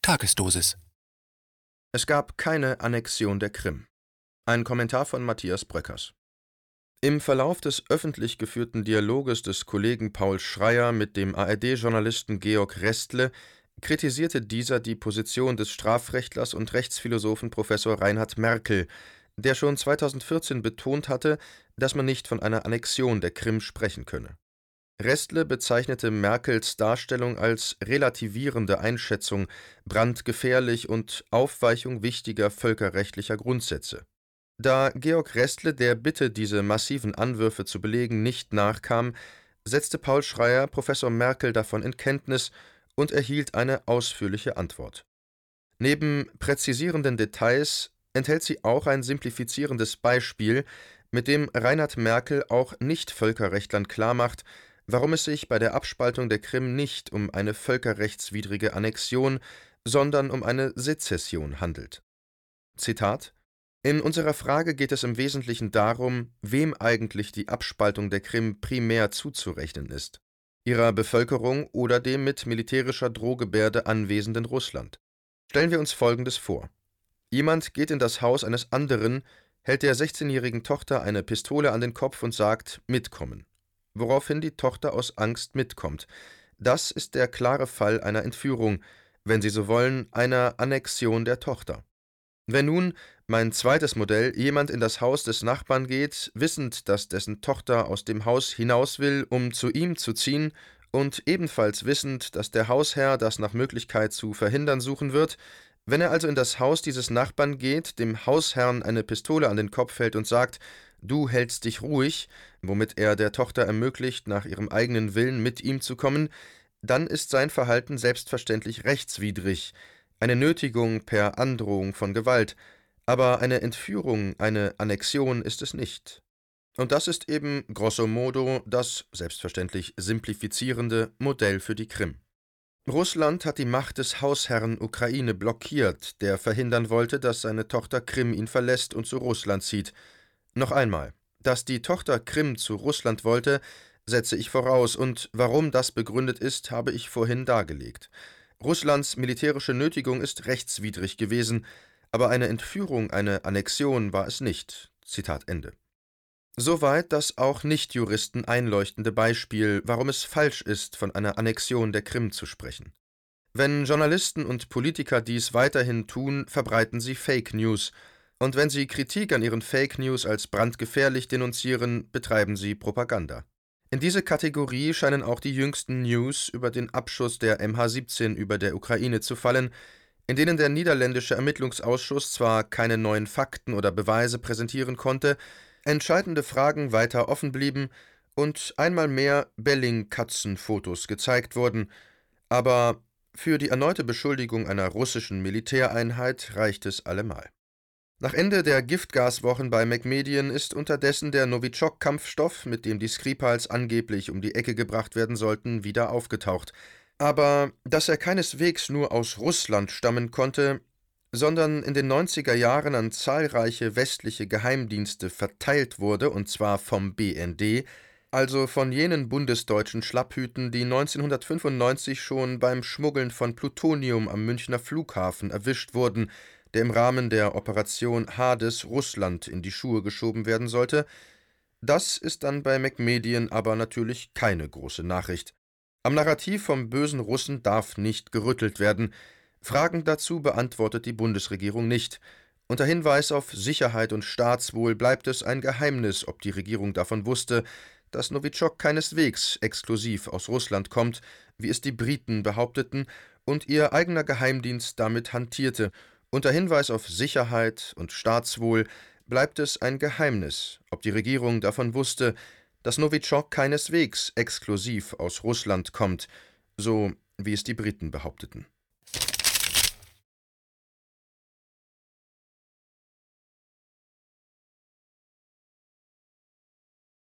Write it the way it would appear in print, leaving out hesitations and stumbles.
Tagesdosis. Es gab keine Annexion der Krim. Ein Kommentar von Matthias Bröckers. Im Verlauf des öffentlich geführten Dialoges des Kollegen Paul Schreyer mit dem ARD-Journalisten Georg Restle kritisierte dieser die Position des Strafrechtlers und Rechtsphilosophen Professor Reinhard Merkel, der schon 2014 betont hatte, dass man nicht von einer Annexion der Krim sprechen könne. Restle bezeichnete Merkels Darstellung als relativierende Einschätzung, brandgefährlich und Aufweichung wichtiger völkerrechtlicher Grundsätze. Da Georg Restle der Bitte, diese massiven Anwürfe zu belegen, nicht nachkam, setzte Paul Schreyer Professor Merkel davon in Kenntnis und erhielt eine ausführliche Antwort. Neben präzisierenden Details enthält sie auch ein simplifizierendes Beispiel, mit dem Reinhard Merkel auch Nicht-Völkerrechtlern klarmacht, warum es sich bei der Abspaltung der Krim nicht um eine völkerrechtswidrige Annexion, sondern um eine Sezession handelt. Zitat: In unserer Frage geht es im Wesentlichen darum, wem eigentlich die Abspaltung der Krim primär zuzurechnen ist: ihrer Bevölkerung oder dem mit militärischer Drohgebärde anwesenden Russland. Stellen wir uns Folgendes vor: Jemand geht in das Haus eines anderen, hält der 16-jährigen Tochter eine Pistole an den Kopf und sagt: Mitkommen. Woraufhin die Tochter aus Angst mitkommt. Das ist der klare Fall einer Entführung, wenn Sie so wollen, einer Annexion der Tochter. Wenn nun, mein zweites Modell, jemand in das Haus des Nachbarn geht, wissend, dass dessen Tochter aus dem Haus hinaus will, um zu ihm zu ziehen, und ebenfalls wissend, dass der Hausherr das nach Möglichkeit zu verhindern suchen wird, wenn er also in das Haus dieses Nachbarn geht, dem Hausherrn eine Pistole an den Kopf hält und sagt: Du hältst dich ruhig, womit er der Tochter ermöglicht, nach ihrem eigenen Willen mit ihm zu kommen, dann ist sein Verhalten selbstverständlich rechtswidrig, eine Nötigung per Androhung von Gewalt, aber eine Entführung, eine Annexion ist es nicht. Und das ist eben grosso modo das, selbstverständlich simplifizierende, Modell für die Krim. Russland hat die Macht des Hausherrn Ukraine blockiert, der verhindern wollte, dass seine Tochter Krim ihn verlässt und zu Russland zieht. Noch einmal: Dass die Tochter Krim zu Russland wollte, setze ich voraus, und warum das begründet ist, habe ich vorhin dargelegt. Russlands militärische Nötigung ist rechtswidrig gewesen, aber eine Entführung, eine Annexion war es nicht. Zitat Ende. Soweit das auch Nichtjuristen einleuchtende Beispiel, warum es falsch ist, von einer Annexion der Krim zu sprechen. Wenn Journalisten und Politiker dies weiterhin tun, verbreiten sie Fake News, und wenn sie Kritik an ihren Fake News als brandgefährlich denunzieren, betreiben sie Propaganda. In diese Kategorie scheinen auch die jüngsten News über den Abschuss der MH17 über der Ukraine zu fallen, in denen der niederländische Ermittlungsausschuss zwar keine neuen Fakten oder Beweise präsentieren konnte, entscheidende Fragen weiter offen blieben und einmal mehr Belling-Katzenfotos gezeigt wurden, aber für die erneute Beschuldigung einer russischen Militäreinheit reicht es allemal. Nach Ende der Giftgaswochen bei McMedien ist unterdessen der Novichok-Kampfstoff, mit dem die Skripals angeblich um die Ecke gebracht werden sollten, wieder aufgetaucht. Aber dass er keineswegs nur aus Russland stammen konnte, sondern in den 90er Jahren an zahlreiche westliche Geheimdienste verteilt wurde, und zwar vom BND, also von jenen bundesdeutschen Schlapphüten, die 1995 schon beim Schmuggeln von Plutonium am Münchner Flughafen erwischt wurden, der im Rahmen der Operation Hades Russland in die Schuhe geschoben werden sollte, das ist dann bei McMedien aber natürlich keine große Nachricht. Am Narrativ vom bösen Russen darf nicht gerüttelt werden. Fragen dazu beantwortet die Bundesregierung nicht. Unter Hinweis auf Sicherheit und Staatswohl bleibt es ein Geheimnis, ob die Regierung davon wusste, dass Novichok keineswegs exklusiv aus Russland kommt, wie es die Briten behaupteten, und ihr eigener Geheimdienst damit hantierte. Unter Hinweis auf Sicherheit und Staatswohl bleibt es ein Geheimnis, ob die Regierung davon wusste, dass Novichok keineswegs exklusiv aus Russland kommt, so wie es die Briten behaupteten.